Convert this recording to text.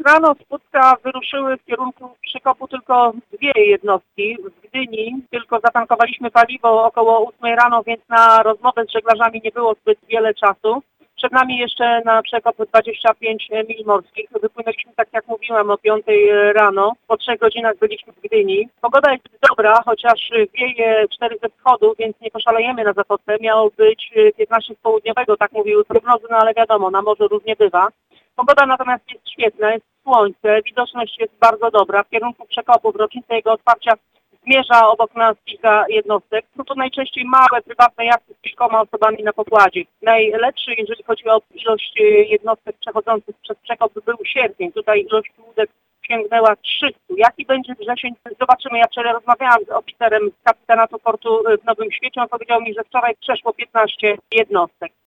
Rano z Pucka wyruszyły w kierunku Przykopu tylko dwie jednostki. W Gdyni tylko zatankowaliśmy paliwo około 8 rano, więc na rozmowę z żeglarzami nie było zbyt wiele czasu. Przed nami jeszcze na przekop 25 mil morskich. Wypłynęliśmy, tak jak mówiłam, o 5 rano. Po 3 godzinach byliśmy w Gdyni. Pogoda jest dobra, chociaż wieje 4 ze wschodu, więc nie poszalejemy na zatoce. Miało być 15 z południowego, tak mówiły prognozy, no ale wiadomo, na morzu różnie bywa. Pogoda natomiast jest świetna, jest słońce, widoczność jest bardzo dobra. W kierunku Przekopu w rocznicę jego otwarcia zmierza obok nas kilka jednostek. Są to najczęściej małe, prywatne jachty z kilkoma osobami na pokładzie. Najlepszy, jeżeli chodzi o ilość jednostek przechodzących przez Przekop, był sierpień. Tutaj ilość łódek sięgnęła 300. Jaki będzie wrzesień? Zobaczymy. Ja wczoraj rozmawiałam z oficerem z kapitanatu portu w Nowym Świecie. On powiedział mi, że wczoraj przeszło 15 jednostek.